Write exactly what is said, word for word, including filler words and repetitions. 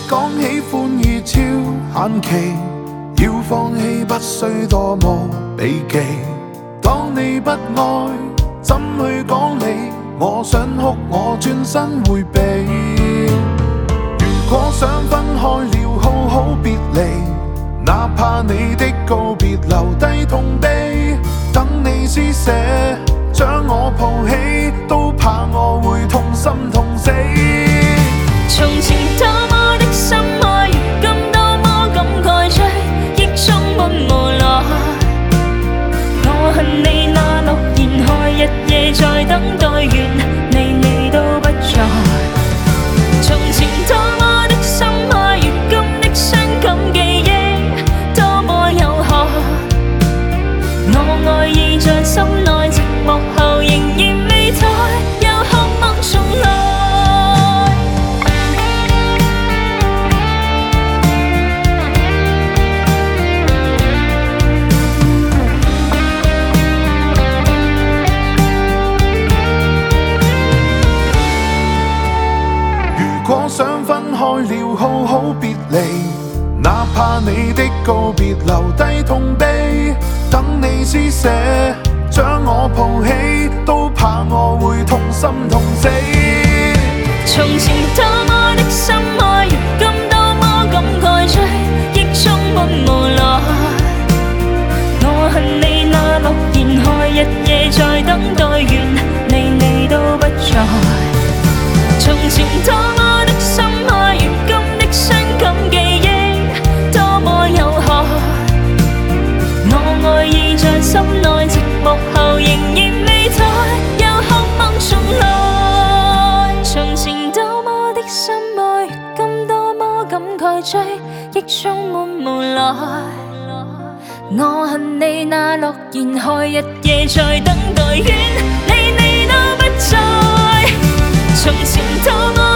講喜歡已超限期，要放棄不需多麼避忌。當你不愛，怎去講理？我想哭，我轉身迴避。如果想分開了，好好別離，哪怕你的告別留低痛悲，等你施捨，將我抱起，都怕我會痛心痛死。 從前多麼的深愛，如今多麼感慨，追憶充滿無奈。我恨你那諾言害，日夜在等待，願你你都不在。從前多麼的深愛，如今的傷感記憶多麼有害。我愛意在心內，寂寞後仍然未退，又渴望重來。 如果想分開了，好好別離，哪怕你的告別留低痛悲，等你施捨，將我抱起，都怕我會痛心痛死。 從前多麼的深愛，如今多麼感慨，追憶充滿無奈。我恨你那諾言害，日夜在等待，願你你都不在。從前多麼的深愛，如今的傷感記憶多麼有害。我愛意在心內，寂寞後仍然未退，又渴望重來。從前多麼的深愛，如今多麼感慨，追憶充滿無奈。我恨你那諾言害，日夜在等待，願你你都不在。從前多麼